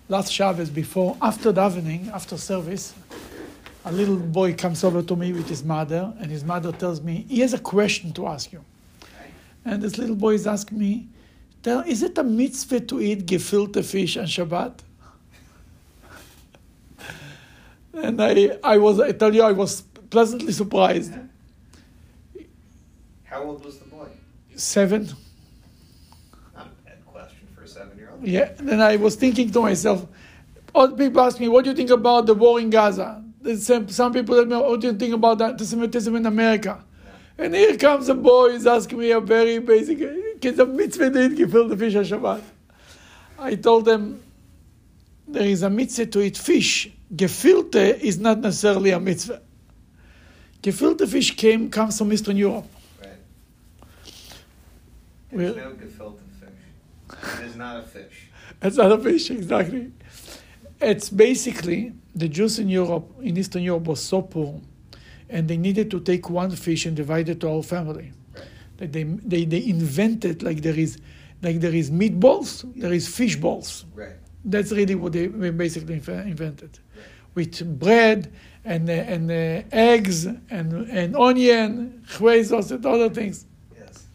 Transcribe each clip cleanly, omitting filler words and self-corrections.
last Shabbos after davening, after service, a little boy comes over to me with his mother, and his mother tells me, he has a question to ask you. And this little boy is asking me, is it a mitzvah to eat gefilte fish on Shabbat? And I was pleasantly surprised. How old was the boy? 7. Not a bad question for a 7-year-old. Yeah, then I was thinking to myself, other people ask me, what do you think about the war in Gaza? Some people tell me, what do you think about anti-Semitism in America? Yeah. And here comes a boy, he's asking me a very basic, is a mitzvah to eat gefilte fish on Shabbat? I told them, there is a mitzvah to eat fish. Gefilte is not necessarily a mitzvah. Gefilte fish comes from Eastern Europe. Right. There's no gefilte fish. It is not a fish. It's not a fish, exactly. It's basically, the Jews in Eastern Europe, was so poor, and they needed to take one fish and divide it to our family. Right. They invented, like there is meatballs, there is fish balls. Right. That's really what they basically invented. Right. With bread and eggs and onion, chwezos and other things. Yes.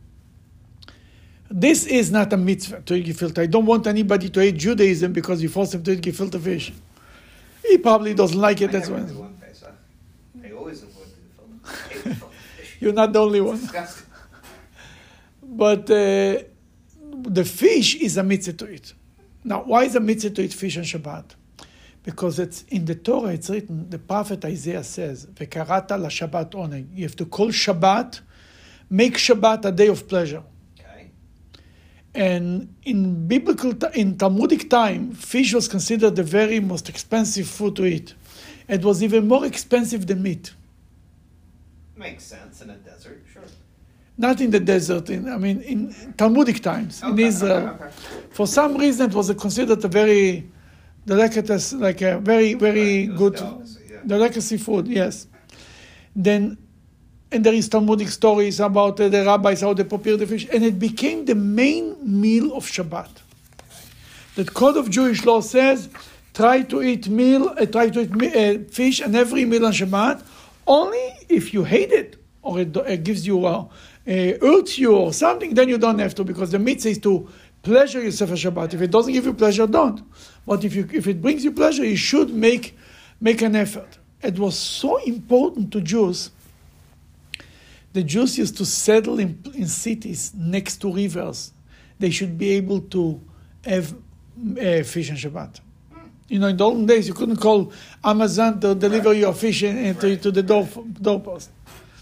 This is not a mitzvah to eat gefilte. I don't want anybody to hate Judaism because you force him to eat gefilte fish. He probably doesn't like it. That's why. I always avoid the gefilte fish. You're not the only one. It's disgusting. But the fish is a mitzvah to eat. Now, why is a mitzvah to eat fish on Shabbat? Because it's in the Torah, it's written, the prophet Isaiah says, "Vekarata la Shabbat oneg." You have to call Shabbat, make Shabbat a day of pleasure. Okay. And in Talmudic time, fish was considered the very most expensive food to eat. It was even more expensive than meat. Makes sense in a desert, sure. Not in the desert, in Talmudic times, in Israel. Okay. For some reason, it was considered a very delicatessen, like a very, very good delicacy food, yes. Then, and there is Talmudic stories about the rabbis, how they prepared the fish, and it became the main meal of Shabbat. The Code of Jewish Law says, try to eat fish and every meal on Shabbat, only if you hate it, or it gives you hurts you or something, then you don't have to, because the mitzvah is to pleasure yourself on Shabbat. If it doesn't give you pleasure, don't. But if it brings you pleasure, you should make an effort. It was so important to Jews. The Jews used to settle in cities next to rivers. They should be able to have fish on Shabbat. In the olden days, you couldn't call Amazon to deliver your fish to the doorpost.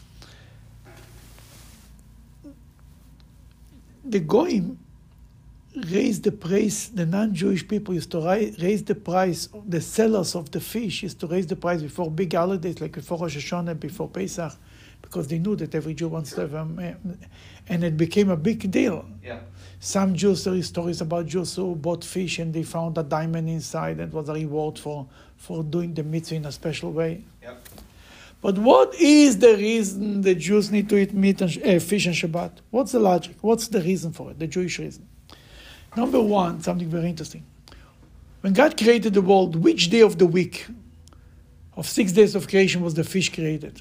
The Goyim raised the price, the non-Jewish people used to raise the price, the sellers of the fish used to raise the price before big holidays, like before Rosh Hashanah, before Pesach, because they knew that every Jew wants to have and it became a big deal. Yeah. Some Jews, there is stories about Jews who bought fish and they found a diamond inside, and it was a reward for doing the mitzvah in a special way. Yep. But what is the reason the Jews need to eat fish on Shabbat? What's the logic? What's the reason for it, the Jewish reason? Number one, something very interesting. When God created the world, which day of the week of 6 days of creation was the fish created?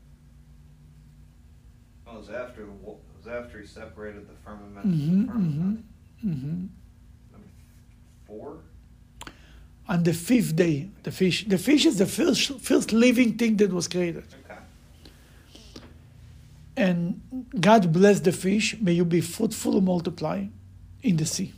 Well, it was after he separated the firmament from the firmament. Number 4? On the 5th day, the fish is the first living thing that was created. Okay. And God blessed the fish, may you be fruitful and multiply in the sea.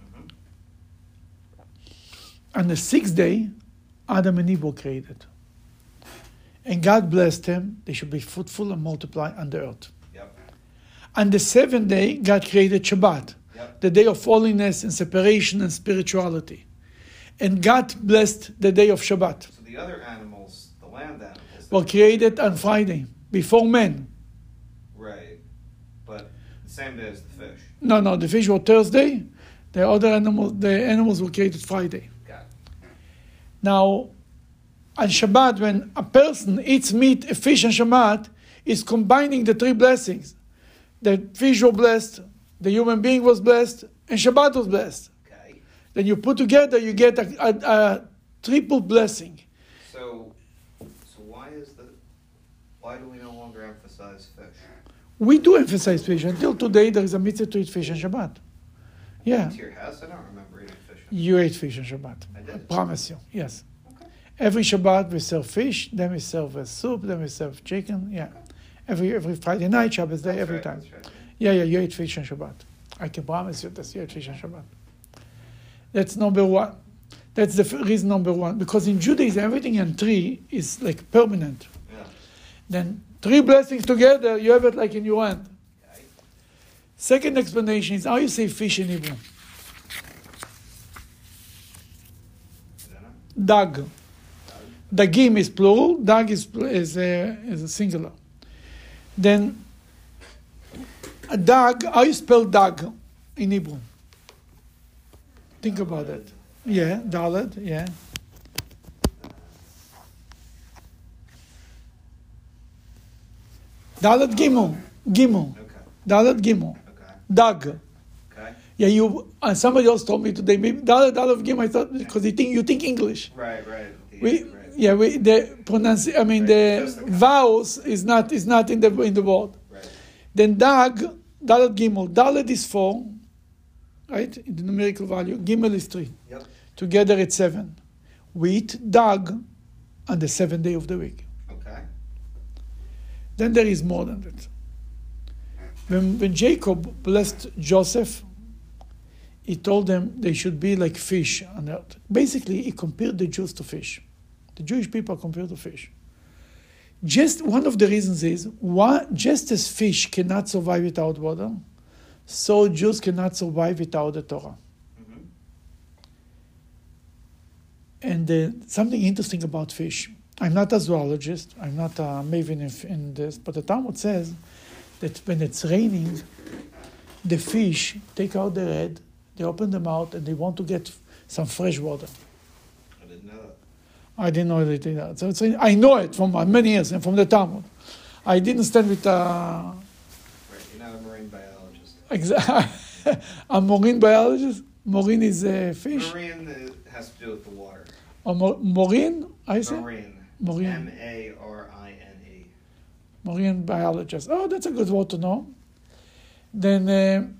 On the 6th day, Adam and Eve were created. And God blessed them, they should be fruitful and multiply on the earth. Yep. On the 7th day, God created Shabbat, the day of holiness and separation and spirituality. And God blessed the day of Shabbat. So the other animals, the land animals, were created on Friday, before men. Right. But the same day as the fish. No, the fish were Thursday. The animals were created Friday. Got it. Now, on Shabbat, when a person eats meat, a fish on Shabbat, is combining the 3 blessings. The fish was blessed, the human being was blessed, and Shabbat was blessed. Then you put together, you get a triple blessing. So why do we no longer emphasize fish? We do emphasize fish. Until today, there is a mitzvah to eat fish on Shabbat. Yeah. To your house, I don't remember eating fish. You ate fish on Shabbat. I did. I promise you. Yes. Okay. Every Shabbat we serve fish, then we serve a soup, then we serve chicken. Yeah. Every Friday night, Shabbos day, every time. That's right. Yeah, you ate fish on Shabbat. I can promise you that you ate fish on Shabbat. That's number one. That's the reason number one. Because in Judaism, everything in three is like permanent. Yeah. Then 3 blessings together, you have it like in your hand. Okay. Second explanation is how you say fish in Hebrew. Dag. Dagim is plural, dag is a singular. Then, a dag, how you spell dag in Hebrew? Think about it. Yeah, Dalet, yeah. Dalet Gimel. Okay. Dalet Gimel. Okay. Dag. Okay. Yeah, you. Somebody else told me today. Maybe Dalet Gimel. I thought because you think English. Right. The vowels is not in the word. Right. Then Dalet Gimel. Dalet is 4, right? In the numerical value. Gimel is 3. Yep. Together it's 7. We eat dag on the 7th day of the week. Okay. Then there is more than that. When Jacob blessed Joseph, he told them they should be like fish on earth. Basically, he compared the Jews to fish. The Jewish people are compared to fish. Just one of the reasons is, just as fish cannot survive without water, so Jews cannot survive without the Torah. And something interesting about fish. I'm not a zoologist. I'm not a maven in this. But the Talmud says that when it's raining, the fish take out their head, they open their mouth, and they want to get some fresh water. I didn't know that. I didn't know they did that. So I know it from many years and from the Talmud. I didn't stand with Right, you're not a marine biologist. Exactly. A marine biologist? Marine is a fish? Marine has to do with the water. Or marine, I say? Marine. Marine. M-A-R-I-N-E. Marine biologist. Oh, that's a good word to know. Then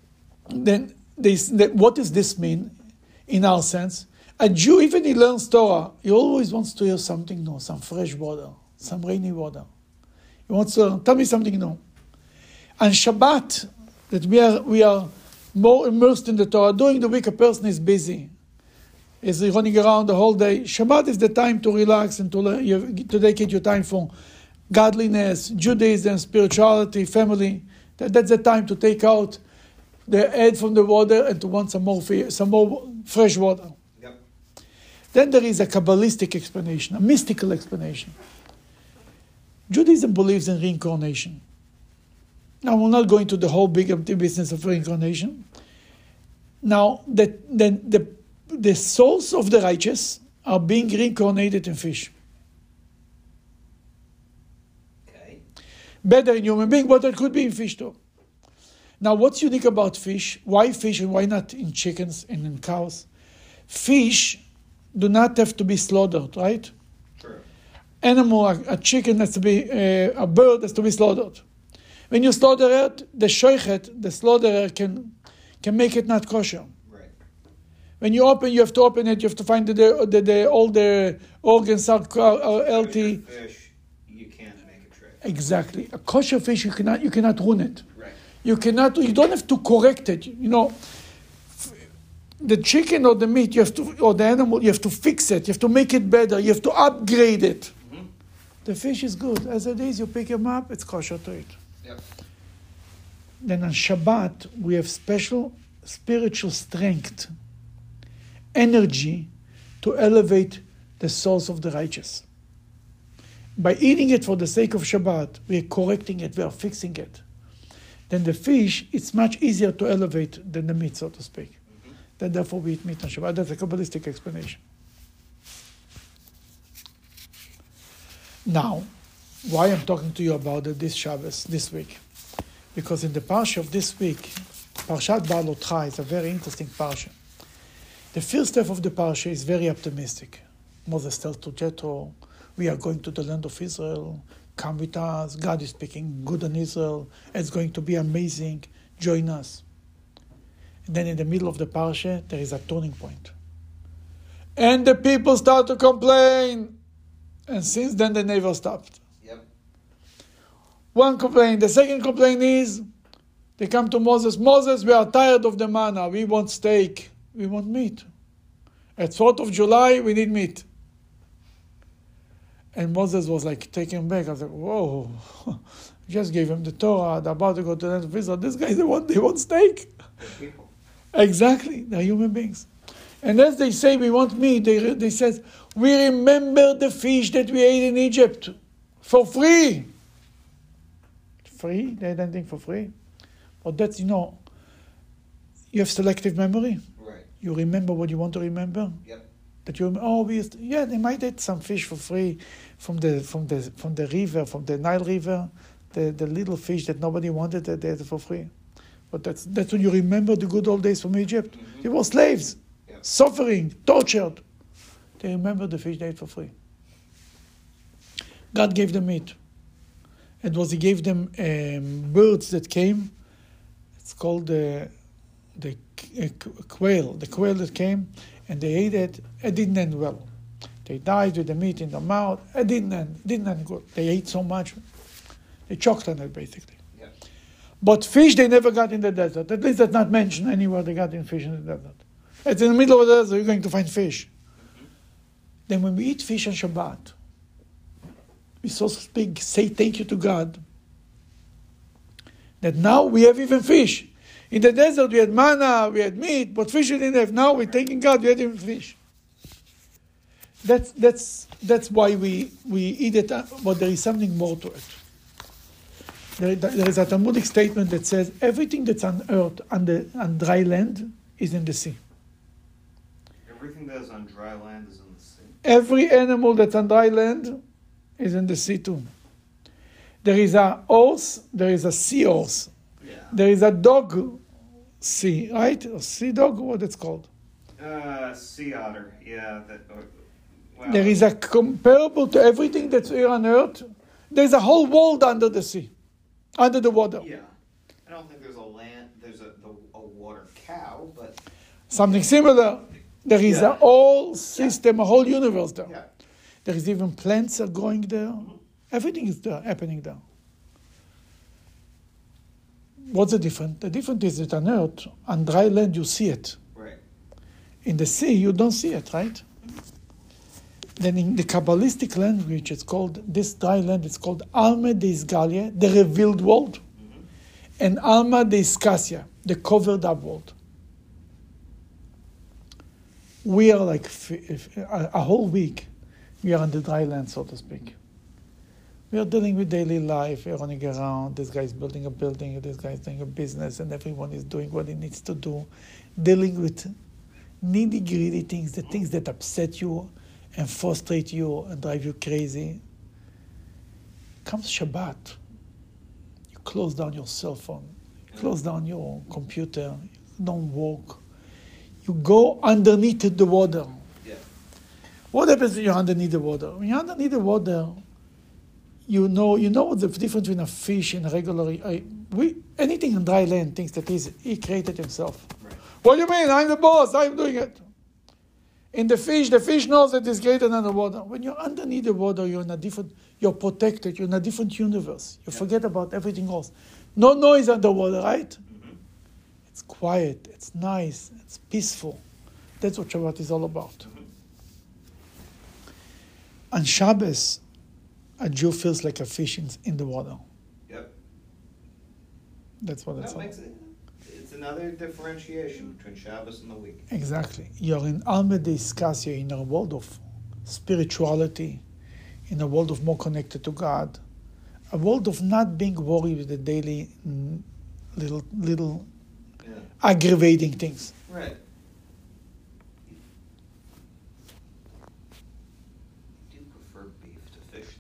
what does this mean in our sense? A Jew, even he learns Torah, he always wants to hear something new, some fresh water, some rainy water. He wants to tell me something new. On Shabbat, that we are more immersed in the Torah. During the week, a person is busy. Is running around the whole day. Shabbat is the time to relax and to dedicate your time for godliness, Judaism, spirituality, family. That's the time to take out the head from the water and to want some more fresh water. Yep. Then there is a Kabbalistic explanation, a mystical explanation. Judaism believes in reincarnation. Now, we're not going to the whole big empty business of reincarnation. Now, the souls of the righteous are being reincarnated in fish. Okay. Better in human being, but it could be in fish too. Now, what's unique about fish? Why fish and why not in chickens and in cows? Fish do not have to be slaughtered, right? True. Animal, a chicken has to be, a bird has to be slaughtered. When you slaughter it, the shoichet, the slaughterer, can make it not kosher. When you have to open it, you have to find that all the organs are healthy. Fish, you can't make it trick. Exactly. A kosher fish, you cannot ruin it. Right. You don't have to correct it. The chicken or the meat, or the animal, you have to fix it. You have to make it better. You have to upgrade it. Mm-hmm. The fish is good. As it is, you pick him up, it's kosher to eat. Yep. Then on Shabbat, we have special spiritual strength, energy to elevate the souls of the righteous. By eating it for the sake of Shabbat, we are correcting it, we are fixing it. Then the fish, it's much easier to elevate than the meat, so to speak. Mm-hmm. Then therefore we eat meat on Shabbat. That's a Kabbalistic explanation. Now, why I'm talking to you about this Shabbos, this week? Because in the parsha of this week, Parshat Baalotcha is a very interesting parsha. The first half of the parasha is very optimistic. Moses tells to Jethro, we are going to the land of Israel. Come with us. God is speaking good on Israel. It's going to be amazing. Join us. And then in the middle of the parasha, there is a turning point. And the people start to complain. And since then, they never stopped. Yep. One complaint. The second complaint is, they come to Moses. Moses, we are tired of the manna. We want steak. We want meat. At 4th of July, we need meat. And Moses was like taken back. I was like, whoa. Just gave him the Torah. They're about to go to the land of Israel. These guys, they want steak. They're people. Exactly. They're human beings. And as they say, we want meat, they said, we remember the fish that we ate in Egypt for free. Free? They don't think for free. But that's, you have selective memory. Right. You remember what you want to remember. Yep. That you, they might eat some fish for free from the river, from the Nile River, the little fish that nobody wanted, they ate for free. But that's when you remember the good old days from Egypt. Mm-hmm. They were slaves. Yep. Suffering, tortured. They remember the fish they ate for free. God gave them meat. He gave them birds that came. It's called the quail. The quail that came, and they ate it. It didn't end well. They died with the meat in their mouth. It didn't end good. They ate so much. They choked on it, basically. Yep. But fish they never got in the desert. At least that's not mentioned anywhere they got in fish in the desert. It's in the middle of the desert, you're going to find fish. Mm-hmm. Then when we eat fish on Shabbat, we, so to speak, say thank you to God that now we have even fish. In the desert we had manna, we had meat, but fish we didn't have. Now we're thanking God we had even fish. That's why we eat it, but there is something more to it. There is a Talmudic statement that says everything that's on earth, on dry land, is in the sea. Everything that is on dry land is in the sea. Every animal that's on dry land is in the sea too. There is a horse, there is a sea horse. Yeah. There is a dog sea, right? A sea dog, what it's called? Sea otter, yeah. Wow. There is a comparable to everything that's here on earth. There's a whole world under the sea, under the water. Yeah. I don't think there's a water cow, but... Something similar. There is a whole system, a whole universe there. Yeah. There is even plants are growing there. Mm-hmm. Everything is there, happening there. What's the difference? The difference is that on earth, on dry land, you see it. Right. In the sea, you don't see it, right? Then in the Kabbalistic language, it's called, this dry land is called Alma de Isgalia, the revealed world, and Alma de Iskasia, the covered up world. We are like a whole week, we are on the dry land, so to speak. We are dealing with daily life, we're running around, this guy is building a building, this guy is doing a business, and everyone is doing what he needs to do, dealing with nitty-gritty things, the things that upset you and frustrate you and drive you crazy. Comes Shabbat, you close down your cell phone, you close down your computer, you don't work, you go underneath the water. Yeah. What happens when you're underneath the water? When you're underneath the water, you know the difference between a fish and a regular... anything on dry land thinks that he created himself. Right. What do you mean? I'm the boss, I'm doing it. In the fish knows that it's greater than the water. When you're underneath the water, you're protected, you're in a different universe. You forget about everything else. No noise underwater, right? Mm-hmm. It's quiet, it's nice, it's peaceful. That's what Shabbat is all about. Mm-hmm. On Shabbos, a Jew feels like a fish in the water. Yep. That's what it's all about. It's another differentiation between Shabbos and the week. Exactly. You're in Alma de Iskasia, in a world of spirituality, in a world of more connected to God, a world of not being worried with the daily little aggravating things. Right.